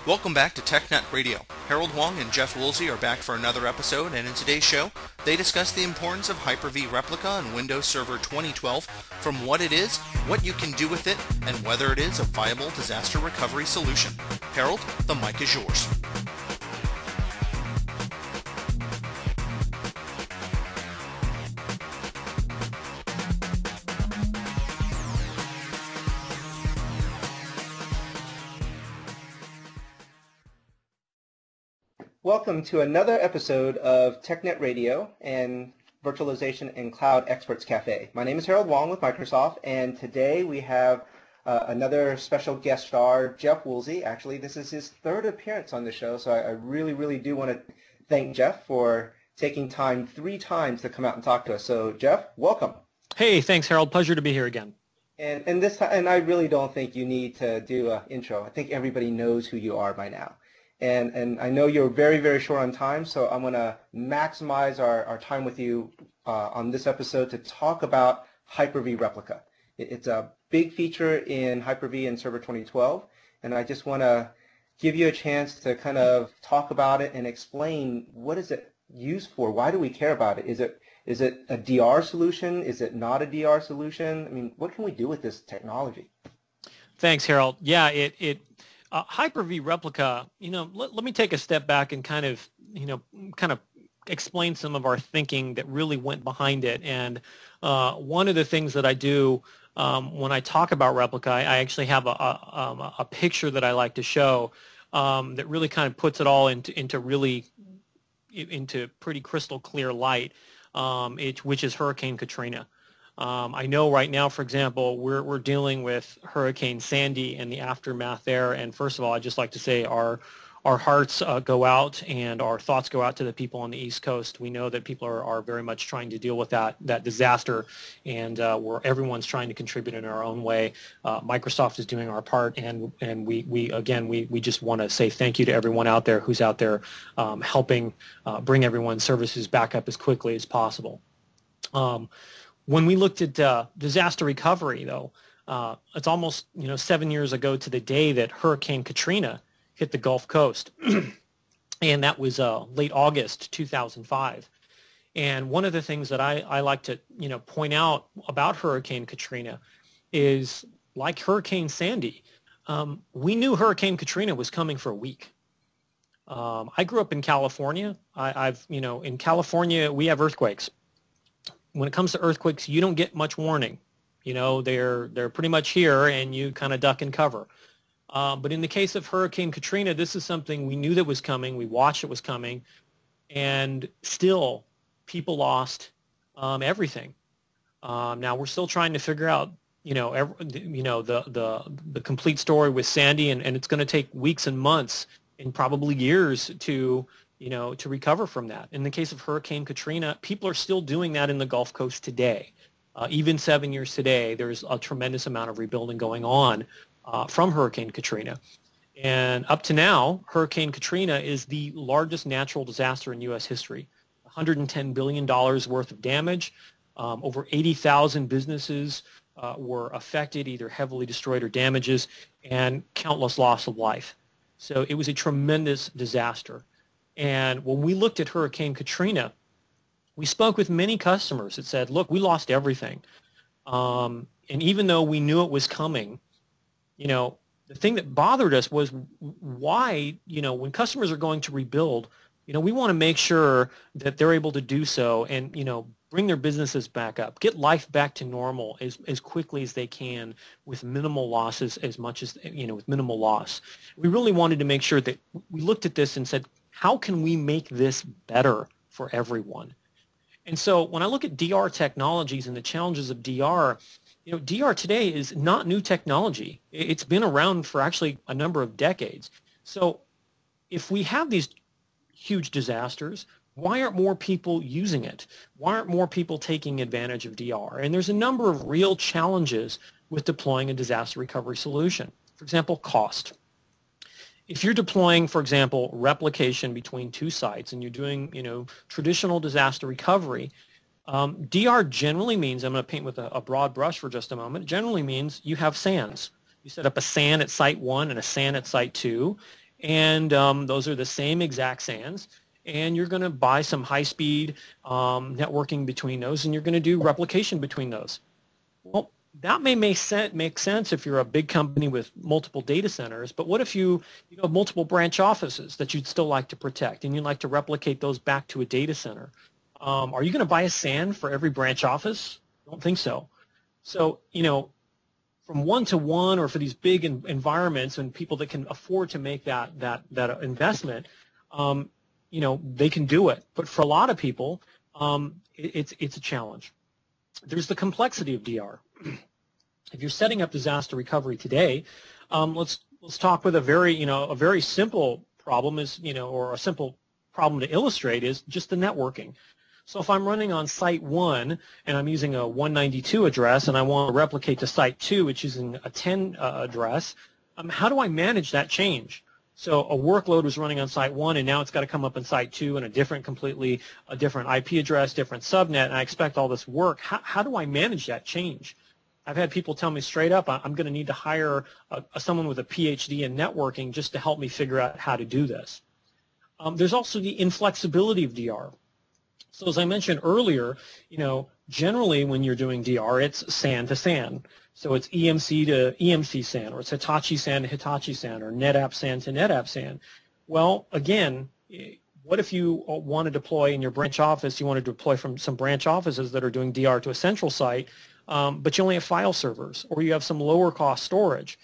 Welcome back to TechNet Radio. Harold Wong and Jeff Woolsey are back for another episode, and in today's show, they discuss the importance of Hyper-V Replica on Windows Server 2012, from what it is, what you can do with it, and whether it is a viable disaster recovery solution. Harold, the mic is yours. Welcome to another episode of TechNet Radio and Virtualization and Cloud Experts Cafe. My name is Harold Wong with Microsoft, and today we have another special guest star, Jeff Woolsey. Actually, this is his third appearance on the show, so I really do want to thank Jeff for taking time 3 times to come out and talk to us. So, Jeff, welcome. Hey, thanks, Harold. Pleasure to be here again. And this time, and I really don't think you need to do an intro. I think everybody knows who you are by now. And I know you're very short on time, so I'm going to maximize our time with you on this episode to talk about Hyper-V Replica. It's a big feature in Hyper-V and Server 2012, and I just want to give you a chance to kind of talk about it and explain what is it used for? Why do we care about it? Is it a DR solution? Is it not a DR solution? I mean, what can we do with this technology? Thanks, Harold. Yeah, Hyper-V Replica, let me take a step back and kind of explain some of our thinking that really went behind it. And one of the things that I do when I talk about Replica, I actually have a picture that I like to show that really kind of puts it all into pretty crystal clear light, which is Hurricane Katrina. I know right now, for example, we're dealing with Hurricane Sandy and the aftermath there. And first of all, I'd just like to say our hearts go out and our thoughts go out to the people on the East Coast. We know that people are very much trying to deal with that disaster, and everyone's trying to contribute in our own way. Microsoft is doing our part, and we just want to say thank you to everyone out there who's out there helping bring everyone's services back up as quickly as possible. When we looked at disaster recovery, though, it's almost 7 years ago to the day that Hurricane Katrina hit the Gulf Coast, and that was late August 2005. And one of the things that I like to point out about Hurricane Katrina is, like Hurricane Sandy, we knew Hurricane Katrina was coming for a week. I grew up in California. In California we have earthquakes. When it comes to earthquakes, you don't get much warning. They're pretty much here, and you kind of duck and cover. But in the case of Hurricane Katrina, this is something we knew that was coming. We watched it was coming, and still, people lost everything. Now we're still trying to figure out, the complete story with Sandy, and it's going to take weeks and months and probably years to recover from that. In the case of Hurricane Katrina, people are still doing that in the Gulf Coast today. Even 7 years today, there's a tremendous amount of rebuilding going on from Hurricane Katrina. And up to now, Hurricane Katrina is the largest natural disaster in U.S. history. $110 billion worth of damage. Over 80,000 businesses were affected, either heavily destroyed or damages, and countless loss of life. So it was a tremendous disaster. And when we looked at Hurricane Katrina, we spoke with many customers that said, look, we lost everything. And even though we knew it was coming, the thing that bothered us was why, when customers are going to rebuild, we want to make sure that they're able to do so and, bring their businesses back up, get life back to normal as quickly as they can with minimal losses, as much as, with minimal loss. We really wanted to make sure that we looked at this and said, how can we make this better for everyone? And so when I look at DR technologies and the challenges of DR, DR today is not new technology. It's been around for actually a number of decades. So if we have these huge disasters, why aren't more people using it? Why aren't more people taking advantage of DR? And there's a number of real challenges with deploying a disaster recovery solution. For example, cost. If you're deploying, for example, replication between 2 sites and you're doing, traditional disaster recovery, DR generally means, I'm going to paint with a broad brush for just a moment, it generally means you have SANs. You set up a SAN at site 1 and a SAN at site 2, and those are the same exact SANs, and you're going to buy some high-speed networking between those, and you're going to do replication between those. Well, that may make sense if you're a big company with multiple data centers, but what if you have multiple branch offices that you'd still like to protect, and you'd like to replicate those back to a data center? Are you going to buy a SAN for every branch office? I don't think so. So, from one-to-one, or for these big environments and people that can afford to make that investment, they can do it. But for a lot of people, it's a challenge. There's the complexity of DR. If you're setting up disaster recovery today, let's talk with a very simple problem or a simple problem to illustrate is just the networking. So if I'm running on site 1 and I'm using a 192 address and I want to replicate to site 2, which is using a 10 address, how do I manage that change? So a workload was running on site 1 and now it's got to come up in site 2 and a different IP address, different subnet, and I expect all this work. How do I manage that change? I've had people tell me straight up, I'm going to need to hire someone with a PhD in networking just to help me figure out how to do this. There's also the inflexibility of DR. So as I mentioned earlier, generally when you're doing DR, it's SAN to SAN. So it's EMC to EMC SAN, or it's Hitachi SAN to Hitachi SAN, or NetApp SAN to NetApp SAN. Well, again, what if you want to deploy in your branch office, you want to deploy from some branch offices that are doing DR to a central site, but you only have file servers, or you have some lower cost storage?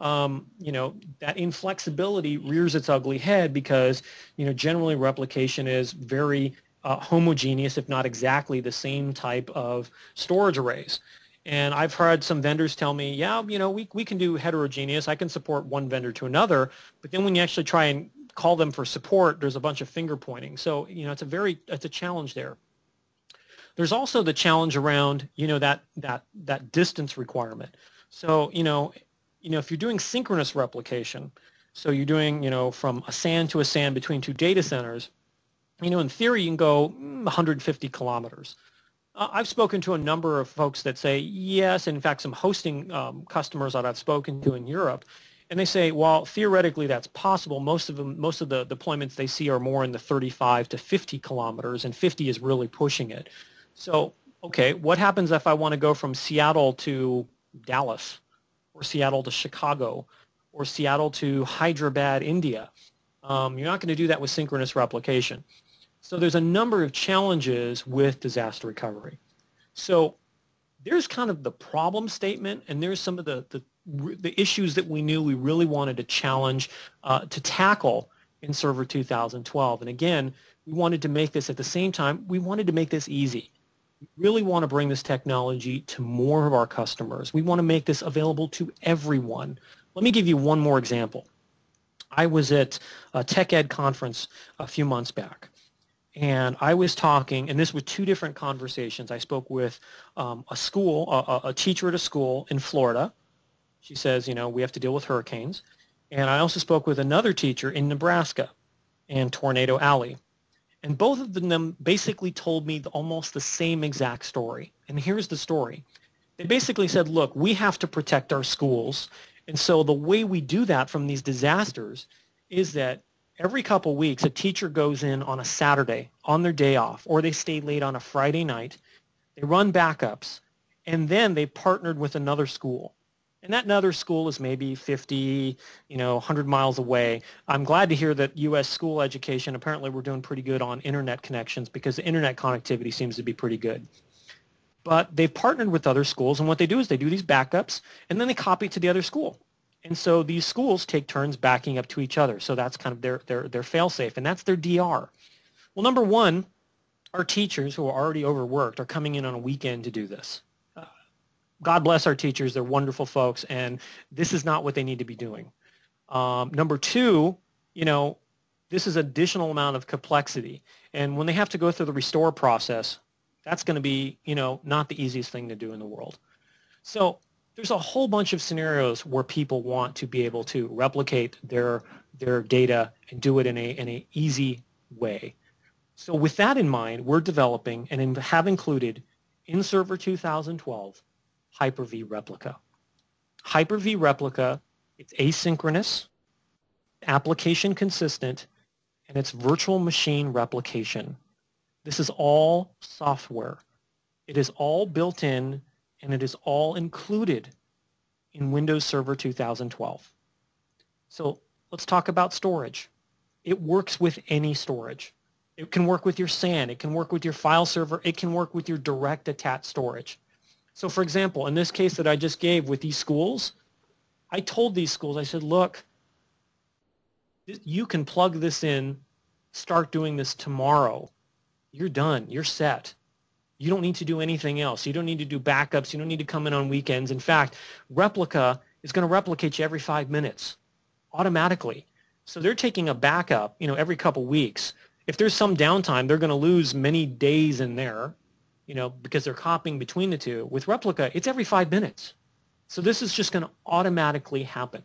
That inflexibility rears its ugly head because, generally replication is very homogeneous, if not exactly the same type of storage arrays. And I've heard some vendors tell me, yeah, we can do heterogeneous. I can support one vendor to another, but then when you actually try and call them for support, there's a bunch of finger pointing. So, it's a challenge there. There's also the challenge around, that distance requirement. So, if you're doing synchronous replication, so you're doing, from a SAN to a SAN between two data centers, in theory, you can go 150 kilometers. I've spoken to a number of folks that say yes, in fact, some hosting customers that I've spoken to in Europe, and they say, well, theoretically, that's possible. Most of the deployments they see are more in the 35 to 50 kilometers, and 50 is really pushing it. So, okay, what happens if I want to go from Seattle to Dallas, or Seattle to Chicago, or Seattle to Hyderabad, India? You're not going to do that with synchronous replication. So there's a number of challenges with disaster recovery. So there's kind of the problem statement, and there's some of the issues that we knew we really wanted to challenge to tackle in Server 2012. And again, we wanted to make this, at the same time, we wanted to make this easy. We really want to bring this technology to more of our customers. We want to make this available to everyone. Let me give you one more example. I was at a TechEd conference a few months back, and I was talking, and this was two different conversations. I spoke with a teacher at a school in Florida. She says, we have to deal with hurricanes. And I also spoke with another teacher in Nebraska and Tornado Alley. And both of them basically told me almost the same exact story. And here's the story. They basically said, look, we have to protect our schools. And so the way we do that from these disasters is that every couple weeks, a teacher goes in on a Saturday on their day off, or they stay late on a Friday night. They run backups, and then they partnered with another school. And that another school is maybe 50, 100 miles away. I'm glad to hear that U.S. school education, apparently we're doing pretty good on internet connections because the internet connectivity seems to be pretty good. But they've partnered with other schools, and what they do is they do these backups, and then they copy it to the other school. And so these schools take turns backing up to each other. So that's kind of their fail-safe, and that's their DR. Well, number one, our teachers who are already overworked are coming in on a weekend to do this. God bless our teachers. They're wonderful folks, and this is not what they need to be doing. Number two, this is additional amount of complexity. And when they have to go through the restore process, that's going to be, not the easiest thing to do in the world. So there's a whole bunch of scenarios where people want to be able to replicate their data and do it in an easy way. So with that in mind, we're developing and have included in Server 2012 Hyper-V Replica. Hyper-V Replica, it's asynchronous. application consistent, and it's virtual machine replication. This is all software. It is all built in, and it is all included in Windows Server 2012. So let's talk about storage. It works with any storage. It can work with your SAN. It can work with your file server. It can work with your direct attached storage. So for example, in this case that I just gave with these schools, I told these schools, I said, look, you can plug this in, start doing this tomorrow. You're done. You're set. You don't need to do anything else. You don't need to do backups. You don't need to come in on weekends. In fact, Replica is going to replicate you every 5 minutes automatically. So they're taking a backup, every couple weeks. If there's some downtime, they're going to lose many days in there, because they're copying between the two. With Replica, it's every 5 minutes. So this is just going to automatically happen.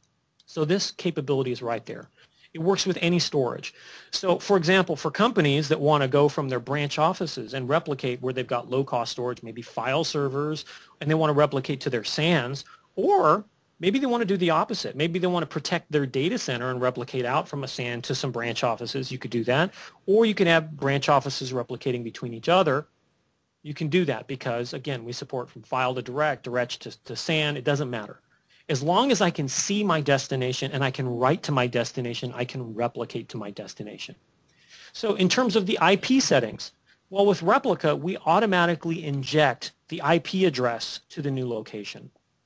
So this capability is right there. It works with any storage. So for example, for companies that want to go from their branch offices and replicate where they've got low-cost storage, maybe file servers, and they want to replicate to their SANs, or maybe they want to do the opposite. Maybe they want to protect their data center and replicate out from a SAN to some branch offices. You could do that. Or you can have branch offices replicating between each other. You can do that because, again, we support from file to direct to SAN. It doesn't matter. As long as I can see my destination and I can write to my destination, I can replicate to my destination. So in terms of the IP settings, well, with Replica, we automatically inject the IP address to the new location.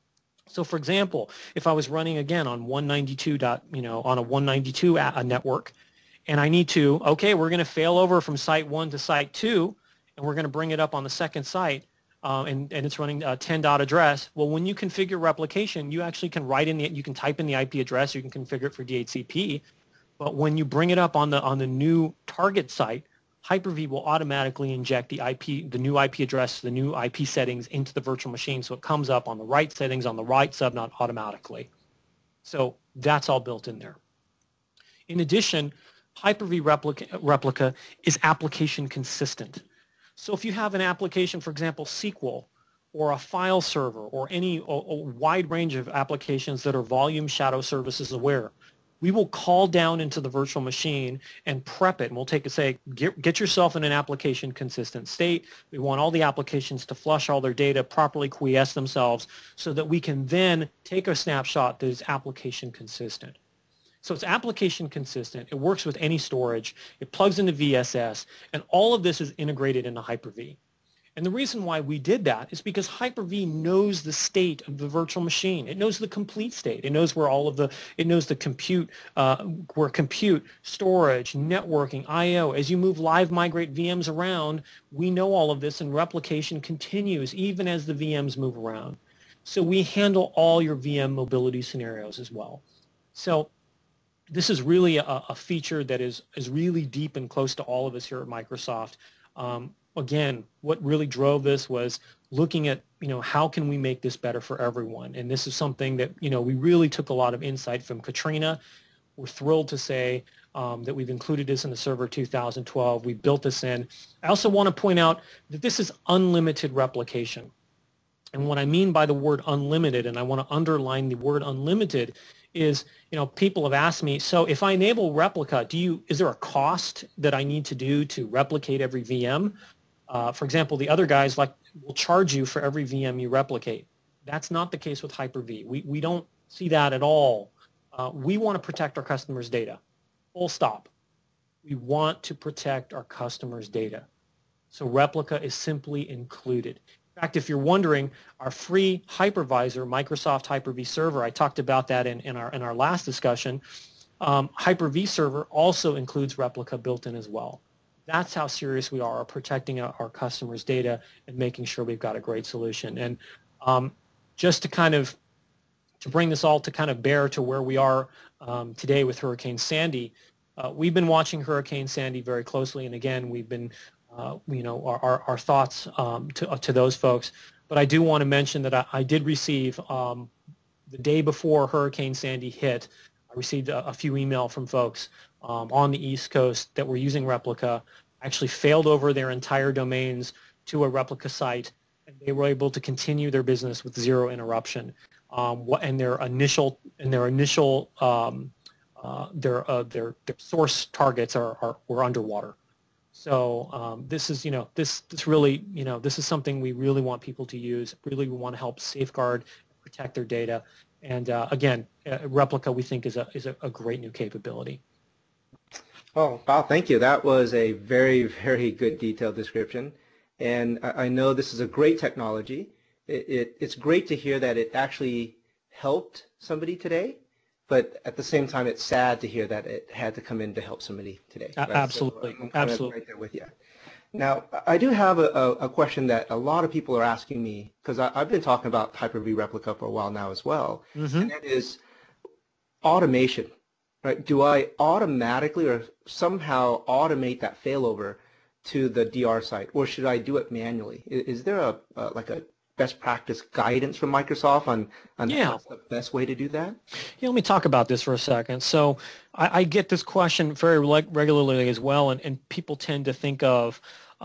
So for example, if I was running again on 192 on a 192 network, and I need to, okay, we're going to fail over from site 1 to site 2, and we're going to bring it up on the second site, and it's running a 10 dot address. Well, when you configure replication, you actually can you can type in the IP address, you can configure it for DHCP, but when you bring it up on the new target site, Hyper-V will automatically inject the new IP address, the new IP settings into the virtual machine, so it comes up on the right settings on the right subnet automatically. So that's all built in there. In addition, Hyper-V Replica is application consistent. So if you have an application, for example, SQL, or a file server, or a wide range of applications that are volume shadow services aware, we will call down into the virtual machine and prep it. And we'll say, get yourself in an application consistent state. We want all the applications to flush all their data, properly quiesce themselves, so that we can then take a snapshot that is application consistent. So it's application consistent. It works with any storage. It plugs into VSS, and all of this is integrated into Hyper-V. And the reason why we did that is because Hyper-V knows the state of the virtual machine. It knows the complete state. It knows where it knows the compute, where compute, storage, networking, I/O. As you move live migrate VMs around, we know all of this, and replication continues even as the VMs move around. So we handle all your VM mobility scenarios as well. So this is really a feature that is really deep and close to all of us here at Microsoft. Again, what really drove this was looking at, how can we make this better for everyone? And this is something that, we really took a lot of insight from Katrina. We're thrilled to say that we've included this in the Server 2012. We built this in. I also want to point out that this is unlimited replication. And what I mean by the word unlimited, and I want to underline the word unlimited, is, people have asked me, so if I enable Replica, is there a cost that I need to do to replicate every VM? For example, the other guys will charge you for every VM you replicate. That's not the case with Hyper-V. We don't see that at all. We want to protect our customers' data. Full stop. We want to protect our customers' data. So Replica is simply included. In fact, if you're wondering, our free hypervisor, Microsoft Hyper-V Server, I talked about that in our last discussion. Hyper-V Server also includes Replica built in as well. That's how serious we are protecting our customers' data and making sure we've got a great solution. And just to bring this all to kind of bear to where we are today with Hurricane Sandy, we've been watching Hurricane Sandy very closely, and again, we've been our thoughts to those folks. But I do want to mention that I did receive, the day before Hurricane Sandy hit, I received a few email from folks on the East Coast that were using Replica, actually failed over their entire domains to a Replica site, and they were able to continue their business with zero interruption. And their initial their source targets were underwater. So this is, this really, this is something we really want people to use. Really, we want to help safeguard, protect their data. And again, Replica we think is a great new capability. Oh, wow, thank you. That was a very, very good detailed description. And I know this is a great technology. It's great to hear that it actually helped somebody today, but at the same time, it's sad to hear that it had to come in to help somebody today. Right? Absolutely, so I'm absolutely. right there with you. Now, I do have a question that a lot of people are asking me, because I've been talking about Hyper-V Replica for a while now as well, and that is automation. Right? Do I automatically or somehow automate that failover to the DR site, or should I do it manually? Is there like a best practice guidance from Microsoft on what's the best way to do that? Yeah, let me talk about this for a second. So I get this question very regularly as well, and people tend to think of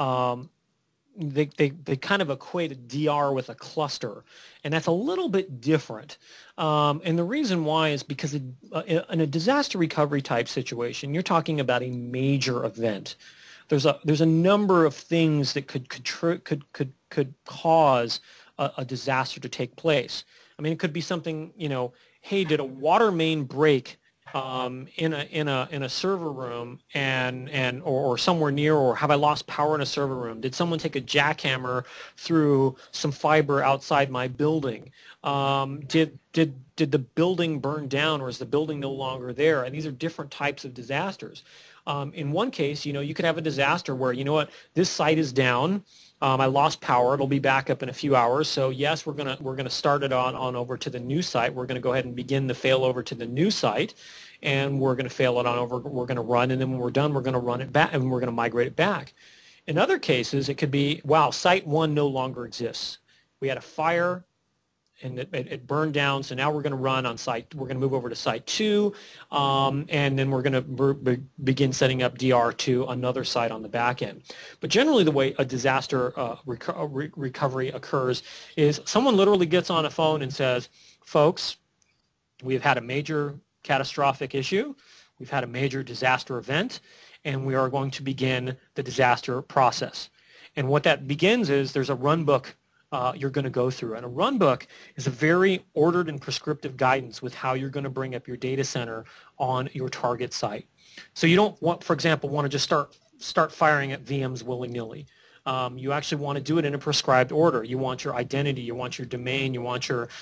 they kind of equate a DR with a cluster, and that's a little bit different. And the reason why is because in a disaster recovery type situation, you're talking about a major event. There's a number of things that could cause a disaster to take place. I mean, it could be something, hey, did a water main break in a server room or somewhere near, or have I lost power in a server room? Did someone take a jackhammer through some fiber outside my building? Did the building burn down, or is the building no longer there? And these are different types of disasters. In one case, you could have a disaster where, this site is down. I lost power. It'll be back up in a few hours. So yes, we're gonna start it on over to the new site. We're gonna go ahead and begin the failover to the new site, and we're gonna fail it on over. We're gonna run, and then when we're done, we're gonna run it back, and we're gonna migrate it back. In other cases, it could be, wow, site 1 no longer exists. We had a fire, and it burned down, so now we're going to run on site. We're going to move over to site 2, and then we're going to begin setting up DR to another site on the back end. But generally, the way a disaster recovery occurs is someone literally gets on a phone and says, folks, we've had a major catastrophic issue. We've had a major disaster event, and we are going to begin the disaster process. And what that begins is there's a run book you're going to go through. And a run book is a very ordered and prescriptive guidance with how you're going to bring up your data center on your target site. So you don't want, for example, want to just start firing at VMs willy-nilly. You actually want to do it in a prescribed order. You want your identity, you want your domain, you want your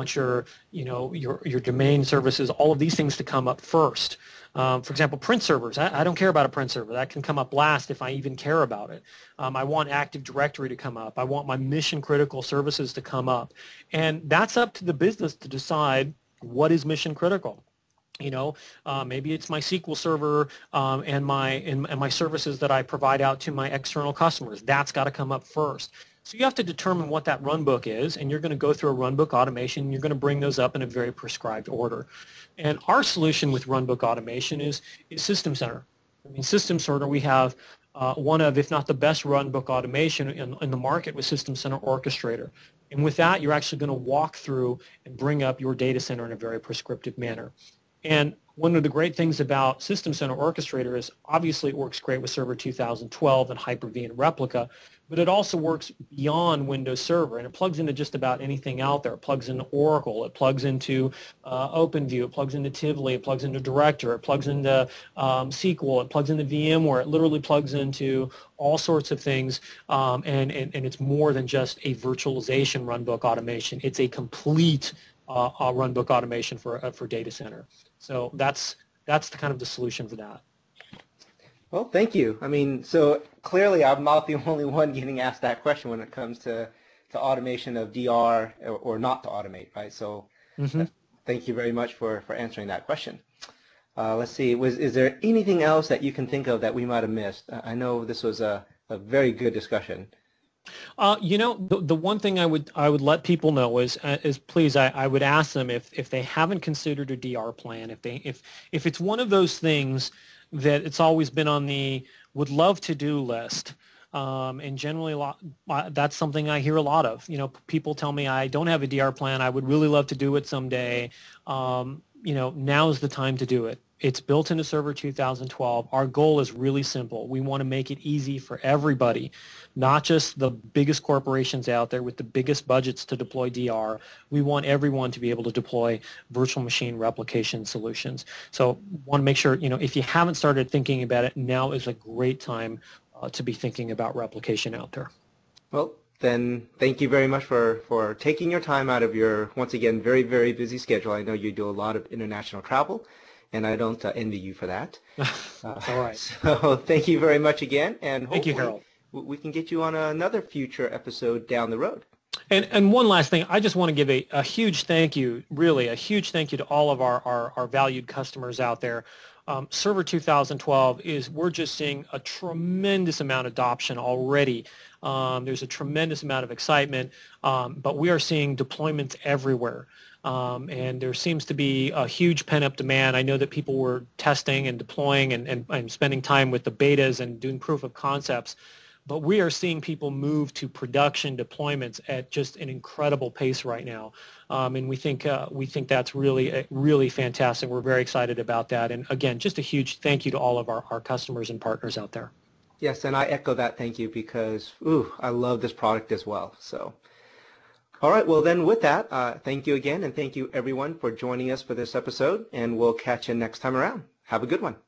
domain services, all of these things to come up first. For example, print servers. I don't care about a print server. That can come up last if I even care about it. I want Active Directory to come up. I want my mission critical services to come up. And that's up to the business to decide what is mission critical. Maybe it's my SQL server and my services that I provide out to my external customers. That's got to come up first. So you have to determine what that runbook is, and you're going to go through a runbook automation, and you're going to bring those up in a very prescribed order. And our solution with runbook automation is System Center. I mean, System Center, we have one of, if not the best runbook automation in the market with System Center Orchestrator. And with that, you're actually going to walk through and bring up your data center in a very prescriptive manner. And one of the great things about System Center Orchestrator is obviously it works great with Server 2012 and Hyper-V and Replica, but it also works beyond Windows Server, and it plugs into just about anything out there. It plugs into Oracle, it plugs into OpenView, it plugs into Tivoli, it plugs into Director, it plugs into SQL, it plugs into VMware. It literally plugs into all sorts of things, and it's more than just a virtualization runbook automation. It's a complete runbook automation for data center. So that's the kind of the solution for that. Well, thank you. I mean, so clearly I'm not the only one getting asked that question when it comes to automation of DR or not to automate, right? So thank you very much for answering that question. Let's see, is there anything else that you can think of that we might have missed? I know this was a very good discussion. The one thing I would let people know is please, I would ask them if they haven't considered a DR plan, if it's one of those things that it's always been on the would love to do list, and generally that's something I hear a lot of. People tell me I don't have a DR plan. I would really love to do it someday. Now's the time to do it. It's built into Server 2012. Our goal is really simple. We want to make it easy for everybody, not just the biggest corporations out there with the biggest budgets to deploy DR. We want everyone to be able to deploy virtual machine replication solutions. So want to make sure, if you haven't started thinking about it, now is a great time to be thinking about replication out there. Well, then thank you very much for taking your time out of your, once again, very, very busy schedule. I know you do a lot of international travel, and I don't envy you for that. All right. So thank you very much again, and thank you, Harold. We can get you on another future episode down the road. And one last thing, I just want to give a huge thank you, really a huge thank you to all of our valued customers out there. Server 2012 we're just seeing a tremendous amount of adoption already. There's a tremendous amount of excitement, but we are seeing deployments everywhere. And there seems to be a huge pent-up demand. I know that people were testing and deploying and spending time with the betas and doing proof of concepts, but we are seeing people move to production deployments at just an incredible pace right now. And we think that's really fantastic. We're very excited about that. And again, just a huge thank you to all of our customers and partners out there. Yes, and I echo that thank you because, I love this product as well. So, all right, well then with that, thank you again, and thank you everyone for joining us for this episode, and we'll catch you next time around. Have a good one.